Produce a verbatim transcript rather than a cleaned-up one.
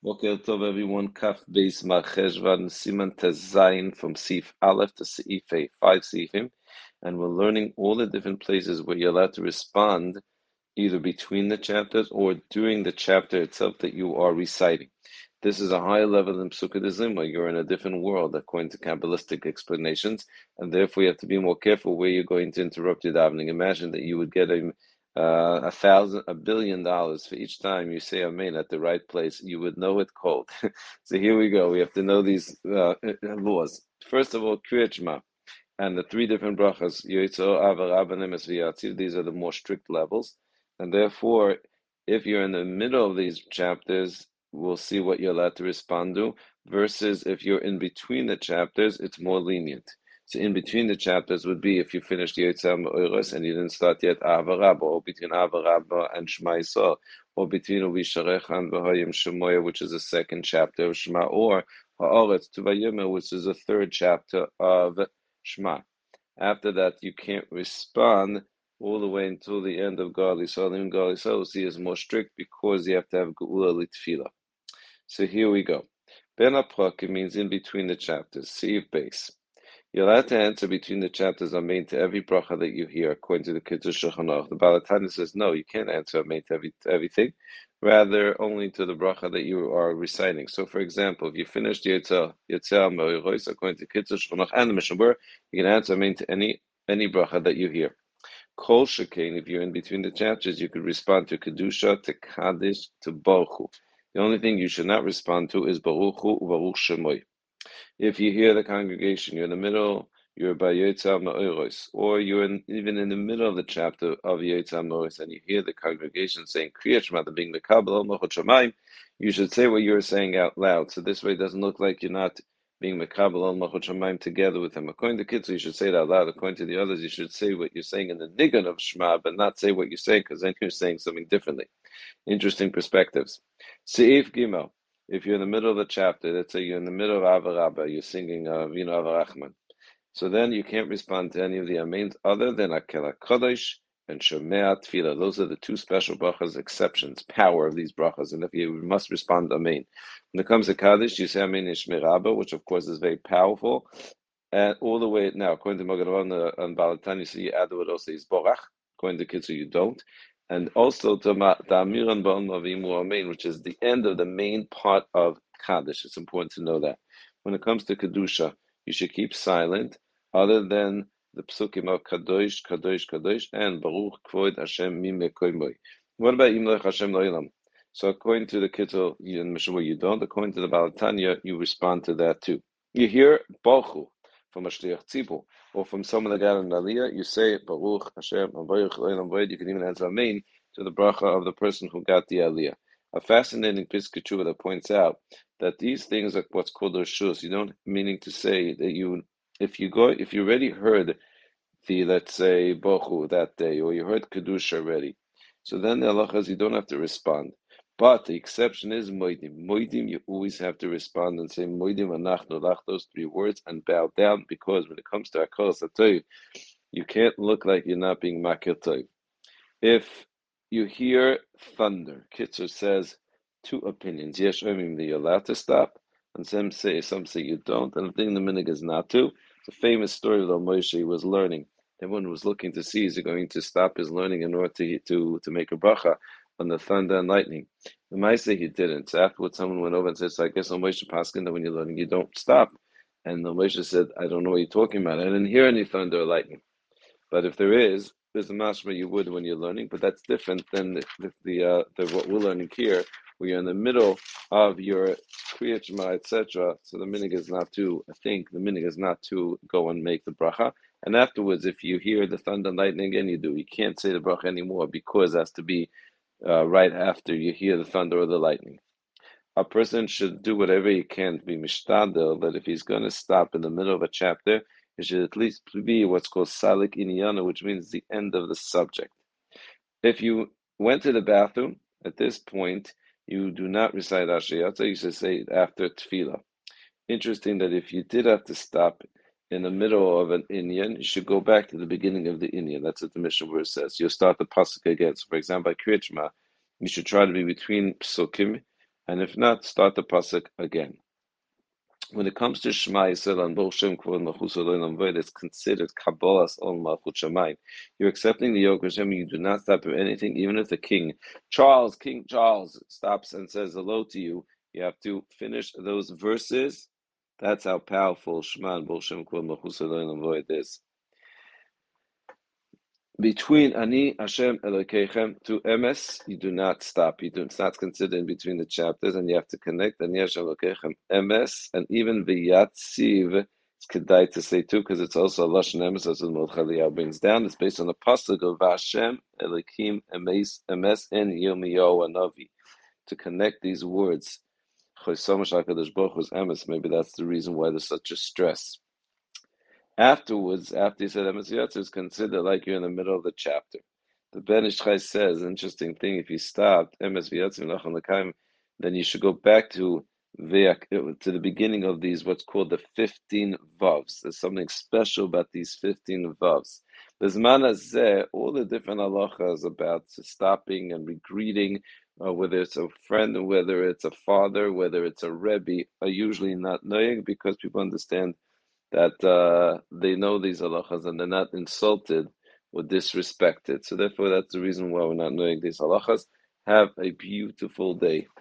Boker Tov, everyone. Kaf Beis Macheshvan Siman Tezayin from Sif Aleph to Sif A, five Sifim, and we're learning all the different places where you're allowed to respond, either between the chapters or during the chapter itself that you are reciting. This is a higher level than Psukkah de Zimra. You're in a different world, according to Kabbalistic explanations, and therefore you have to be more careful where you're going to interrupt your davening. Imagine that you would get a uh, a thousand, a billion dollars for each time you say Amen at the right place. You would know it cold. So here we go. We have to know these uh, laws. First of all, Kriyat Shema and the three different brachas, Yoitzo, Ava, Rabba, Nemes, V'Yatzir, these are the more strict levels. And therefore, if you're in the middle of these chapters, we'll see what you're allowed to respond to, versus if you're in between the chapters, it's more lenient. So in between the chapters would be if you finished Yotzei Ma'oros and you didn't start yet Ava Rabba, or between Ava Rabba and Shema Yisrael, or between Uvisharecha and V'Hayim Shemoya, which is the second chapter of Shema, or Ha'aretz to Vayomer, which is the third chapter of Shema. After that, you can't respond all the way until the end of Gal Yisrael. In Gal Yisrael, see, is more strict because you have to have Geula Litfila. So here we go. Ben Aprakim means in between the chapters. Siv base. You're allowed to answer between the chapters Amen to every bracha that you hear, according to the Kiddush Shulchan Aruch. The Baal HaTanya says, no, you can't answer Amen to, every, to everything, rather only to the bracha that you are reciting. So, for example, if you finished Yetzah Me'oros, according to Kiddush Shulchan Aruch and the Mishnah Berurah, you can answer Amen to any, any bracha that you hear. Kol Shekain, if you're in between the chapters, you could respond to Kedusha, to Kaddish, to Baruch Hu. The only thing you should not respond to is Baruch Hu, Baruch Shemoy. If you hear the congregation, you're in the middle, you're by Yotzei Ma'oros, or you're in, even in the middle of the chapter of Yotzei Ma'oros, and you hear the congregation saying Kriyat Shema, being the Kabbalah Malchut Shamayim, you should say what you're saying out loud. So this way, it doesn't look like you're not being Mekabel Malchut Shamayim together with him. According to Kitzur, you should say it out loud. According to the others, you should say what you're saying in the Nigun of Shema, but not say what you're saying, because then you're saying something differently. Interesting perspectives. Seif Gimel. If you're in the middle of the chapter, let's say you're in the middle of Ava Rabba, you're singing uh, Vino Avarachman. So then you can't respond to any of the amens other than Akel HaKadosh and Shomea Tefillah. Those are the two special brachas, exceptions, power of these brachas. And if you must respond amen. When it comes to Kaddish, you say Amen Ishmei Rabba, which of course is very powerful. And all the way, now, according to Magen Avraham and Baal HaTanya, so you add the word also is Borach. According to Kitzur, you don't. And also to Amiran Ba'al Mavimu Amen, which is the end of the main part of Kaddish. It's important to know that. When it comes to Kedusha, you should keep silent, other than the psukim of Kadosh, Kadosh, Kadosh, and Baruch Kvod Hashem Mimei Koimoi. What about Imlech Hashem Lo'ilam? So according to the Kitzur in Mishnah, you don't. According to the Baal HaTanya, you respond to that too. You hear Baruch Hu from a Shliach Tzibur, or from someone that got an Aliyah, you say Baruch Hashem, Baruch Lo'ilam Void. You can even answer Amen to the bracha of the person who got the Aliyah. A fascinating Piskei Teshuva that points out that these things are what's called reshus. You don't meaning to say that you, if you go, if you already heard the, let's say, bochu that day, or you heard kedusha already, so then the halacha is you don't have to respond. But the exception is moedim. Moedim, you always have to respond and say moedim anachnu lach, those three words, and bow down, because when it comes to hakol satoy, you can't look like you're not being makir toy. If you hear thunder, Kitzur says two opinions. Yesh omim that you're allowed to stop, and some say some say you don't. And I think the minig is not to. It's a famous story of Moshe was learning. Everyone was looking to see is he going to stop his learning in order to to, to make a bracha on the thunder and lightning. The might say he didn't. So afterwards, someone went over and said, so I guess on Moshe Paskin that when you're learning, you don't stop. And the Moshe said, I don't know what you're talking about. I didn't hear any thunder or lightning. But if there is, there's a mashma you would when you're learning, but that's different than the the, the, uh, the what we're learning here, where you're in the middle of your Kriyat Shema, et cetera. So the minig is not to, I think, the minig is not to go and make the bracha. And afterwards, if you hear the thunder and lightning again, you do. You can't say the bracha anymore because it has to be uh, right after you hear the thunder or the lightning. A person should do whatever he can to be mishtadel, that if he's going to stop in the middle of a chapter, it should at least be what's called salik inyana, which means the end of the subject. If you went to the bathroom, at this point, you do not recite Ashayatza, you should say it after tefillah. Interesting that if you did have to stop in the middle of an inyan, you should go back to the beginning of the inyan. That's what the Mishnah Berurah says. You'll start the pasuk again. So, for example, by Kriyat Shema, you should try to be between psukim, And if not, start the pasuk again. When it comes to Shema Yisrael and Bo Shem Kvod Malchus Eloheinu V'ed, it's considered Kabbalas Ol Malchut Shamayim. You're accepting the yoke of Hashem. You do not stop at anything, even if the king, Charles, King Charles, stops and says hello to you. You have to finish those verses. That's how powerful Shema and Bo Shem Kvod Malchus Eloheinu V'ed is. Between Ani Hashem Elokeichem to Emes, you do not stop. You do, it's not considered in between the chapters, and you have to connect Ani Hashem Elokeichem Emes, and even V'yatziv. It's kedai to say too, because it's also a lashon Emes, as the Mordechai Eliyahu brings down. It's based on the pasuk of Hashem Elokim Emes Emes en Yirmiyahu Hanavi, to connect these words. Chosomash Hakadosh Baruch Hu's Emes. Maybe that's the reason why there's such a stress. Afterwards, after he said Emes V'yatziv, is considered like you're in the middle of the chapter. The Ben Ish Chai says, interesting thing, if you stopped Emes V'yatziv Nachon L'Kaim, then you should go back to the to the beginning of these, what's called the fifteen Vavs. There's something special about these fifteen Vavs. Bezman Hazeh, all the different halachas about stopping and regreeting, uh, whether it's a friend, whether it's a father, whether it's a rebbe, are usually not knowing, because people understand that uh, they know these halachas and they're not insulted or disrespected. So therefore, that's the reason why we're not knowing these halachas. Have a beautiful day.